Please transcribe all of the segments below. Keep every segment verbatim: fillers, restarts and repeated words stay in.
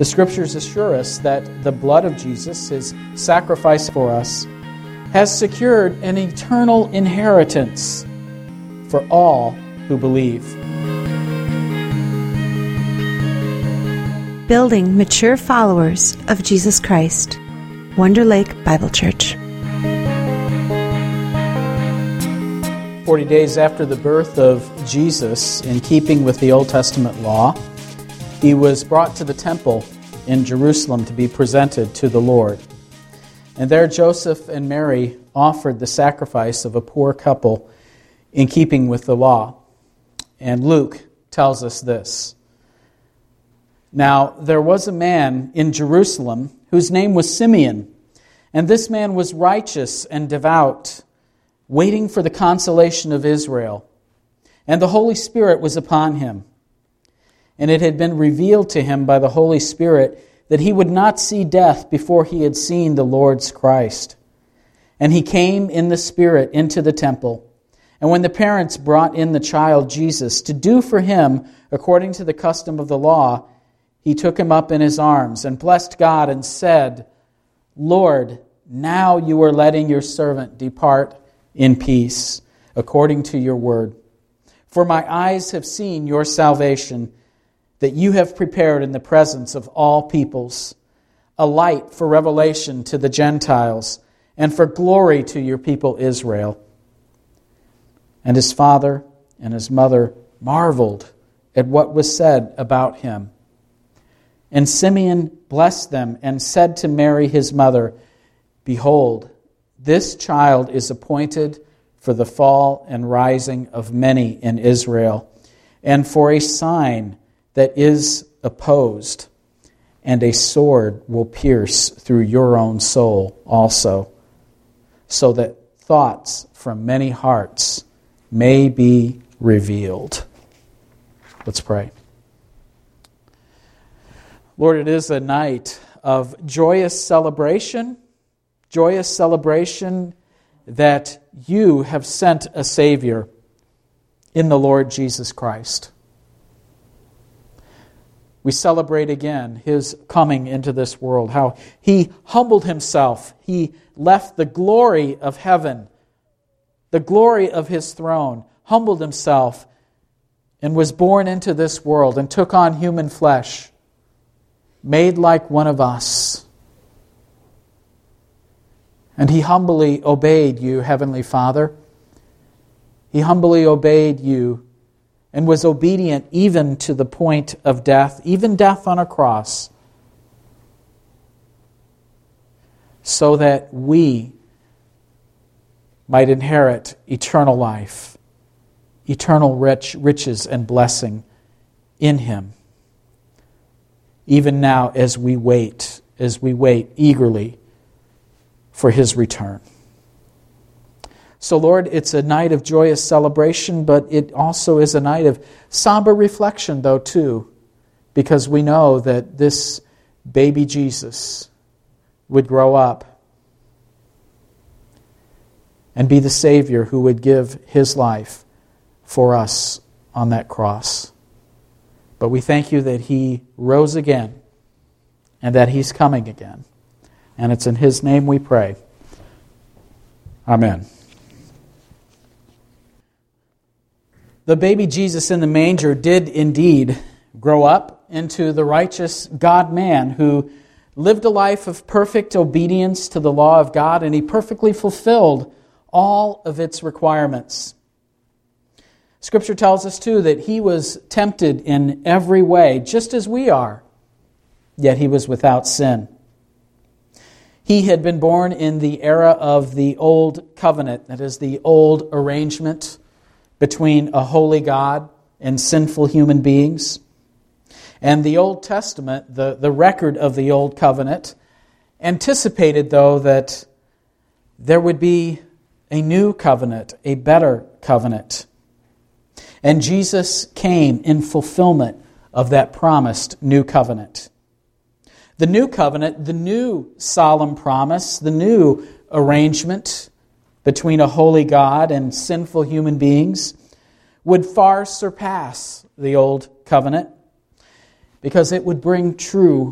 The Scriptures assure us that the blood of Jesus, His sacrifice for us, has secured an eternal inheritance for all who believe. Building mature followers of Jesus Christ. Wonder Lake Bible Church. Forty days after the birth of Jesus, in keeping with the Old Testament law, He was brought to the temple in Jerusalem to be presented to the Lord. And there Joseph and Mary offered the sacrifice of a poor couple in keeping with the law. And Luke tells us this. Now, there was a man in Jerusalem whose name was Simeon, and this man was righteous and devout, waiting for the consolation of Israel. And the Holy Spirit was upon him. And it had been revealed to him by the Holy Spirit that he would not see death before he had seen the Lord's Christ. And he came in the Spirit into the temple. And when the parents brought in the child Jesus to do for him according to the custom of the law, he took him up in his arms and blessed God and said, Lord, now you are letting your servant depart in peace, according to your word. For my eyes have seen your salvation, that you have prepared in the presence of all peoples, a light for revelation to the Gentiles, and for glory to your people Israel. And his father and his mother marveled at what was said about him. And Simeon blessed them and said to Mary his mother, Behold, this child is appointed for the fall and rising of many in Israel, and for a sign that is opposed, and a sword will pierce through your own soul also, so that thoughts from many hearts may be revealed. Let's pray. Lord, it is a night of joyous celebration, joyous celebration that you have sent a Savior in the Lord Jesus Christ. We celebrate again His coming into this world, how He humbled Himself. He left the glory of heaven, the glory of His throne, humbled Himself, and was born into this world and took on human flesh, made like one of us. And He humbly obeyed you, Heavenly Father. He humbly obeyed you and was obedient even to the point of death, even death on a cross, so that we might inherit eternal life, eternal rich, riches and blessing in Him. Even now as we wait, as we wait eagerly for His return. So Lord, it's a night of joyous celebration, but it also is a night of somber reflection, though, too, because we know that this baby Jesus would grow up and be the Savior who would give His life for us on that cross. But we thank you that He rose again and that He's coming again. And it's in His name we pray. Amen. The baby Jesus in the manger did indeed grow up into the righteous God-man who lived a life of perfect obedience to the law of God, and He perfectly fulfilled all of its requirements. Scripture tells us, too, that He was tempted in every way, just as we are, yet He was without sin. He had been born in the era of the Old Covenant, that is, the old arrangement between a holy God and sinful human beings. And the Old Testament, the, the record of the Old Covenant, anticipated, though, that there would be a new covenant, a better covenant. And Jesus came in fulfillment of that promised new covenant. The new covenant, the new solemn promise, the new arrangement between a holy God and sinful human beings would far surpass the old covenant, because it would bring true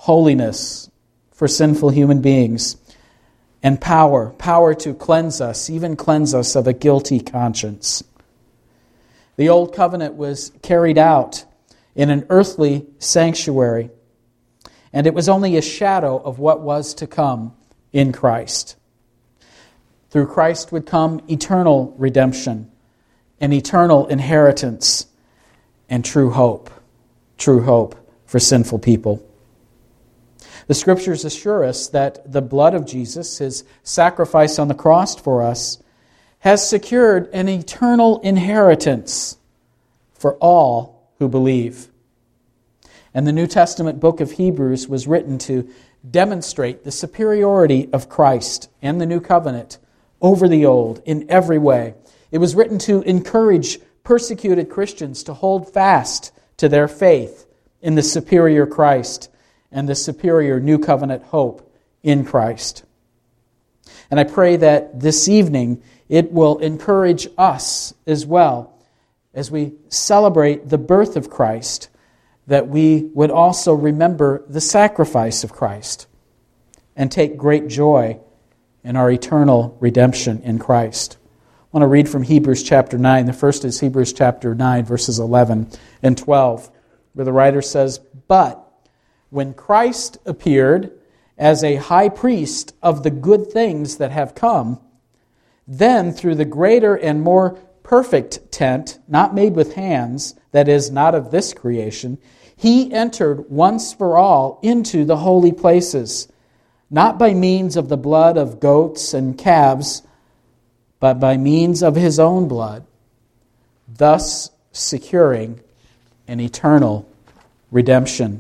holiness for sinful human beings, and power, power to cleanse us, even cleanse us of a guilty conscience. The Old Covenant was carried out in an earthly sanctuary, and it was only a shadow of what was to come in Christ. Through Christ would come eternal redemption, an eternal inheritance, and true hope, true hope for sinful people. The Scriptures assure us that the blood of Jesus, His sacrifice on the cross for us, has secured an eternal inheritance for all who believe. And the New Testament book of Hebrews was written to demonstrate the superiority of Christ and the New Covenant over the Old in every way. It was written to encourage persecuted Christians to hold fast to their faith in the superior Christ and the superior New Covenant hope in Christ. And I pray that this evening it will encourage us as well as we celebrate the birth of Christ, that we would also remember the sacrifice of Christ and take great joy in our eternal redemption in Christ. I want to read from Hebrews chapter nine. The first is Hebrews chapter nine, verses eleven and twelve, where the writer says, "But when Christ appeared as a high priest of the good things that have come, then through the greater and more perfect tent, not made with hands, that is, not of this creation, He entered once for all into the holy places, not by means of the blood of goats and calves, but by means of His own blood, thus securing an eternal redemption."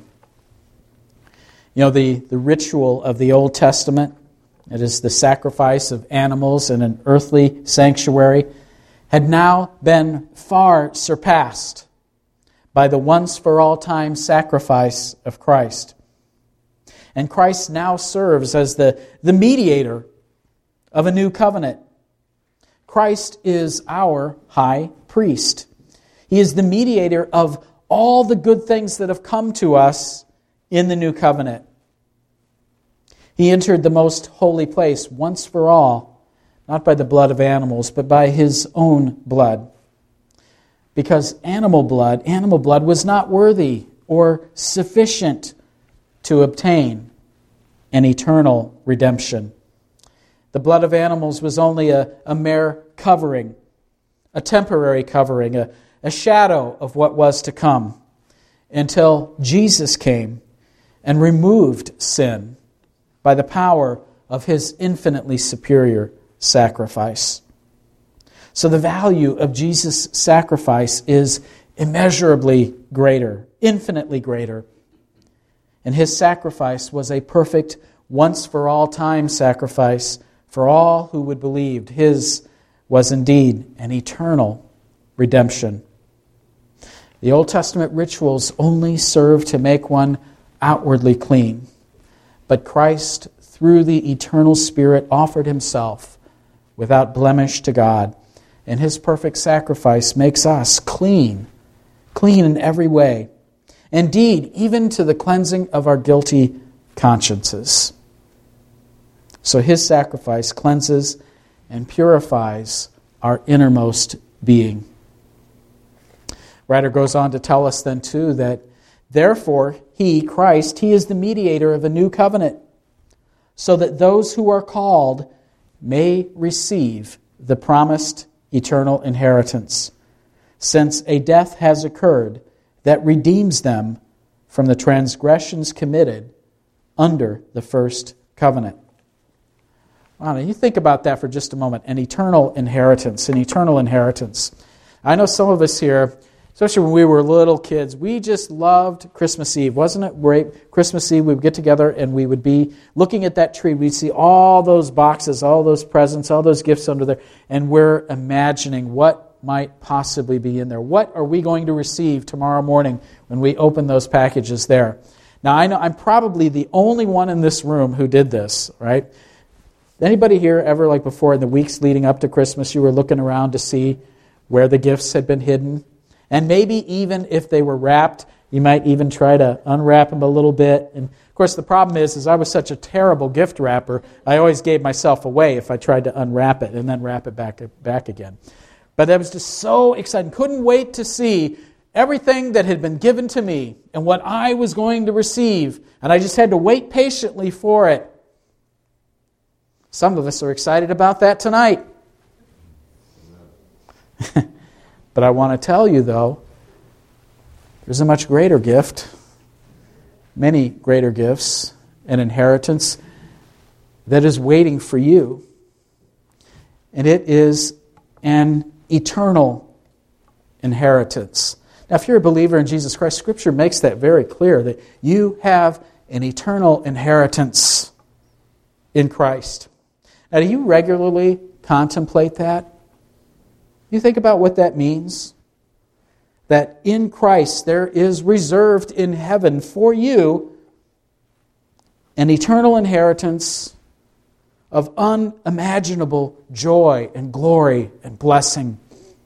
You know, the, the ritual of the Old Testament, it is the sacrifice of animals in an earthly sanctuary, had now been far surpassed by the once-for-all-time sacrifice of Christ. And Christ now serves as the, the mediator of a new covenant. Christ is our high priest. He is the mediator of all the good things that have come to us in the new covenant. He entered the most holy place once for all, not by the blood of animals, but by His own blood. Because animal blood, animal blood was not worthy or sufficient to obtain an eternal redemption. The blood of animals was only a, a mere covering, a temporary covering, a, a shadow of what was to come, until Jesus came and removed sin by the power of His infinitely superior sacrifice. So the value of Jesus' sacrifice is immeasurably greater, infinitely greater. And His sacrifice was a perfect, once-for-all-time sacrifice for all who would believe. His was indeed an eternal redemption. The Old Testament rituals only serve to make one outwardly clean. But Christ, through the eternal Spirit, offered Himself without blemish to God. And His perfect sacrifice makes us clean, clean in every way. Indeed, even to the cleansing of our guilty consciences. So His sacrifice cleanses and purifies our innermost being. The writer goes on to tell us then too that therefore He, Christ, He is the mediator of a new covenant, so that those who are called may receive the promised eternal inheritance, since a death has occurred that redeems them from the transgressions committed under the first covenant. Wow, you think about that for just a moment. An eternal inheritance, an eternal inheritance. I know some of us here, especially when we were little kids, we just loved Christmas Eve. Wasn't it great? Christmas Eve, we would get together and we would be looking at that tree. We'd see all those boxes, all those presents, all those gifts under there, and we're imagining what might possibly be in there. What are we going to receive tomorrow morning when we open those packages there? Now, I know I'm probably the only one in this room who did this, right? Anybody here ever, like before, in the weeks leading up to Christmas, you were looking around to see where the gifts had been hidden? And maybe even if they were wrapped, you might even try to unwrap them a little bit. And Of course, the problem is, is I was such a terrible gift wrapper, I always gave myself away if I tried to unwrap it and then wrap it back, back again. But I was just so excited. Couldn't wait to see everything that had been given to me and what I was going to receive. And I just had to wait patiently for it. Some of us are excited about that tonight. But I want to tell you, though, there's a much greater gift, many greater gifts, an inheritance that is waiting for you. And it is an eternal inheritance. Now, if you're a believer in Jesus Christ, Scripture makes that very clear, that you have an eternal inheritance in Christ. Now, do you regularly contemplate that? You think about what that means? That in Christ there is reserved in heaven for you an eternal inheritance of unimaginable joy and glory and blessing.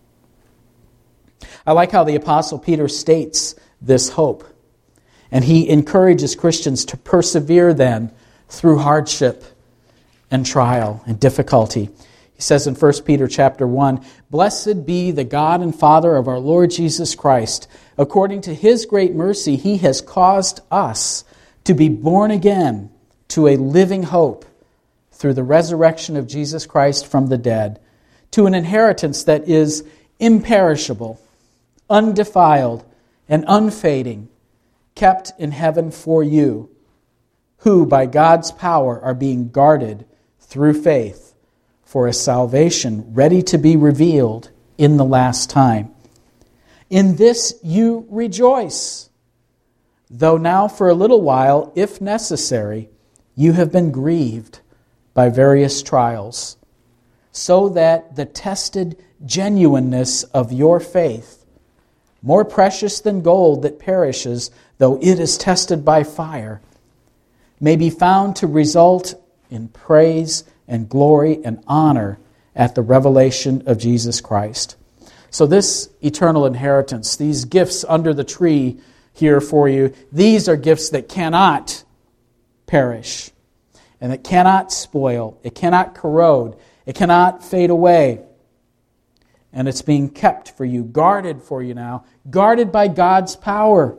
I like how the Apostle Peter states this hope. And he encourages Christians to persevere then through hardship and trial and difficulty. He says in First Peter chapter one, "Blessed be the God and Father of our Lord Jesus Christ. According to His great mercy, He has caused us to be born again to a living hope through the resurrection of Jesus Christ from the dead, to an inheritance that is imperishable, undefiled, and unfading, kept in heaven for you, who by God's power are being guarded through faith for a salvation ready to be revealed in the last time. In this you rejoice, though now for a little while, if necessary, you have been grieved by various trials, so that the tested genuineness of your faith, more precious than gold that perishes, though it is tested by fire, may be found to result in praise and glory and honor at the revelation of Jesus Christ." So this eternal inheritance, these gifts under the tree here for you, these are gifts that cannot perish and that cannot spoil, it cannot corrode, it cannot fade away. And it's being kept for you, guarded for you now, guarded by God's power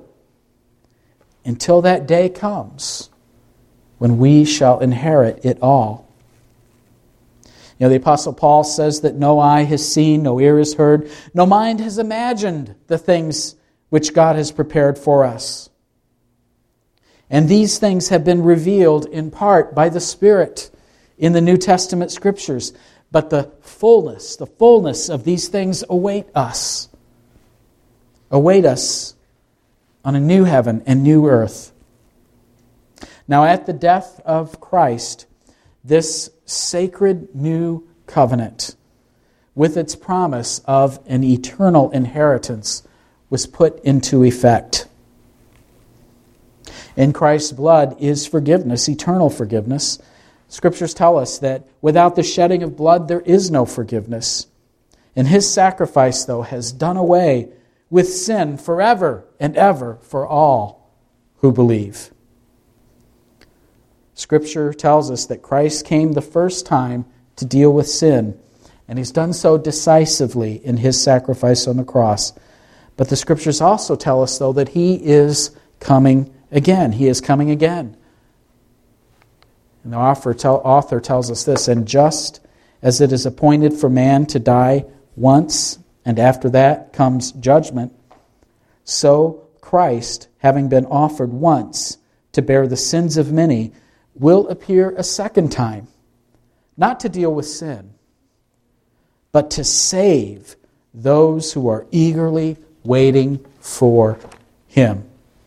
until that day comes when we shall inherit it all. You know, the Apostle Paul says that no eye has seen, no ear has heard, no mind has imagined the things which God has prepared for us. And these things have been revealed in part by the Spirit in the New Testament Scriptures. But the fullness, the fullness of these things await us. Await us on a new heaven and new earth. Now at the death of Christ, this sacred new covenant, with its promise of an eternal inheritance, was put into effect. In Christ's blood is forgiveness, eternal forgiveness. Scriptures tell us that without the shedding of blood, there is no forgiveness. And His sacrifice, though, has done away with sin forever and ever for all who believe. Scripture tells us that Christ came the first time to deal with sin, and He's done so decisively in His sacrifice on the cross. But the Scriptures also tell us, though, that He is coming again. He is coming again. And the author, tell, author tells us this, "And just as it is appointed for man to die once, and after that comes judgment, so Christ, having been offered once to bear the sins of many, will appear a second time, not to deal with sin, but to save those who are eagerly waiting for Him."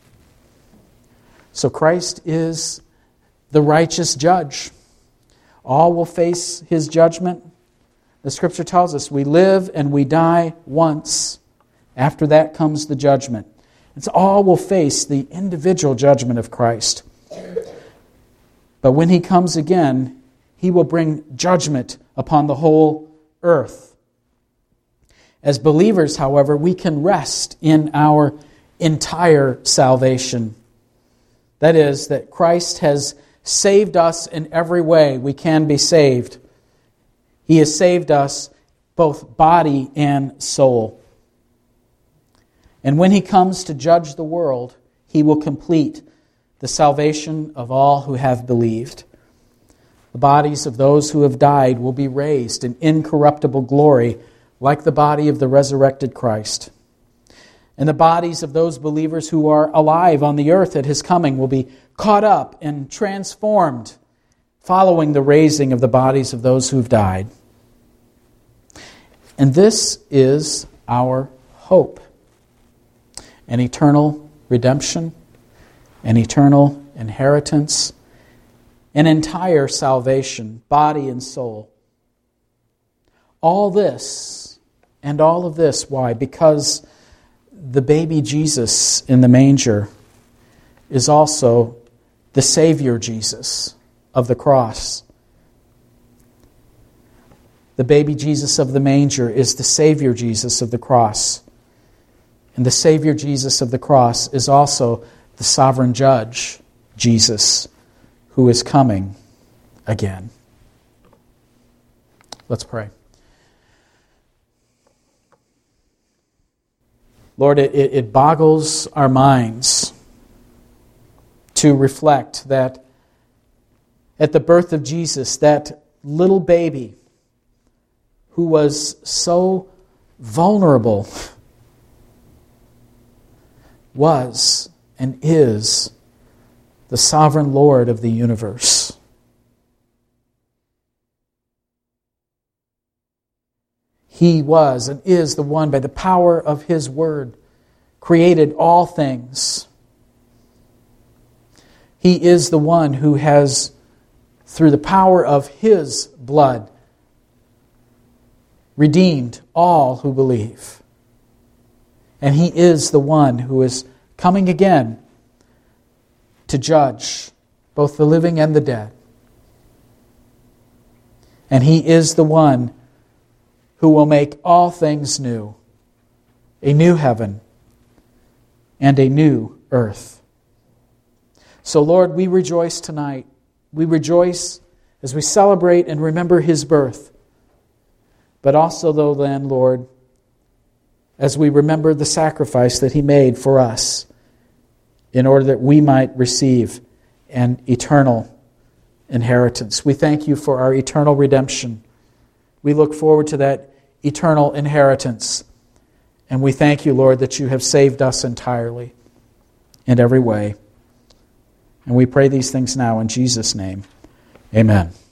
So Christ is the righteous judge. All will face His judgment. The Scripture tells us we live and we die once. After that comes the judgment. It's all will face the individual judgment of Christ. But when He comes again, He will bring judgment upon the whole earth. As believers, however, we can rest in our entire salvation. That is, that Christ has saved us in every way we can be saved. He has saved us both body and soul. And when He comes to judge the world, He will complete the salvation of all who have believed. The bodies of those who have died will be raised in incorruptible glory, like the body of the resurrected Christ. And the bodies of those believers who are alive on the earth at His coming will be caught up and transformed, following the raising of the bodies of those who have died. And this is our hope. An eternal redemption, an eternal inheritance, an entire salvation, body and soul. All this, and all of this, why? Because the baby Jesus in the manger is also the Savior Jesus of the cross. The baby Jesus of the manger is the Savior Jesus of the cross. And the Savior Jesus of the cross is also the sovereign judge, Jesus, who is coming again. Let's pray. Lord, it, it boggles our minds to reflect that at the birth of Jesus, that little baby who was so vulnerable was and is the sovereign Lord of the universe. He was and is the one, by the power of His word, created all things. He is the one who has, through the power of His blood, redeemed all who believe. And He is the one who is coming again to judge both the living and the dead. And He is the one who will make all things new, a new heaven and a new earth. So, Lord, we rejoice tonight. We rejoice as we celebrate and remember His birth. But also, though, then, Lord, as we remember the sacrifice that He made for us in order that we might receive an eternal inheritance. We thank You for our eternal redemption. We look forward to that eternal inheritance. And we thank You, Lord, that You have saved us entirely in every way. And we pray these things now in Jesus' name. Amen.